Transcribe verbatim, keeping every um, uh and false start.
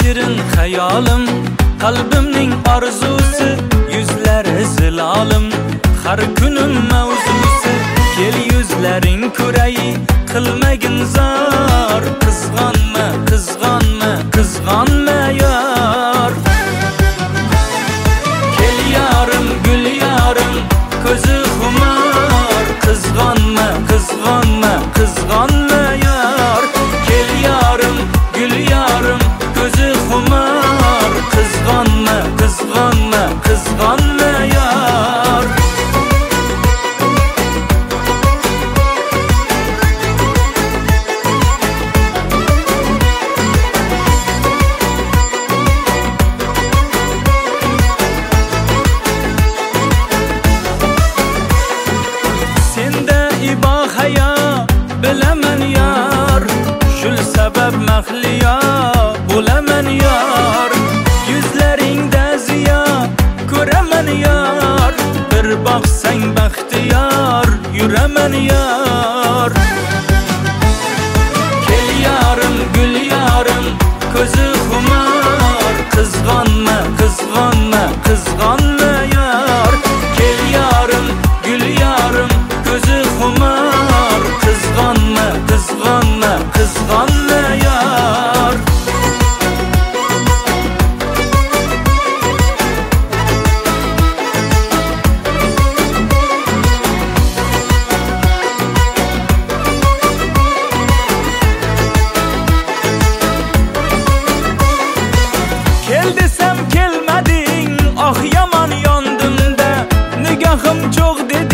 shirin hayolim, qalbimning orzusi, yuzlari zilolim, har kunim mavzusi. Kel yuzlaring ko'ray, qilmagin zor, qizg'onma, qizg'onma, qizg'onma yor. Kel yarim, gul yarim, ko'zi xumor, qizg'onma, qizg'onma, qizg'onma yor. Kel yarim, gul yarim, ko'zi xumor, qizg'onma, qizg'onma, qizg'onma yor. Bilaman yor, shul sabab mahliyo bo'laman yor. Yuzlaringda ziyo ko'raman yor, bir boqsang baxtiyor yuraman yor. Kel yarim, gul yarim, ko'zi xumor, qizg'onma, qizg'onma, qizg'onma yor. Kel yarim, gul yarim, ko'zi xumor, qizg'onma, qizg'onma, qizg'onma yor. Kel desam kelmading, oh yomon yondim-da, nigohim cho'g' dedi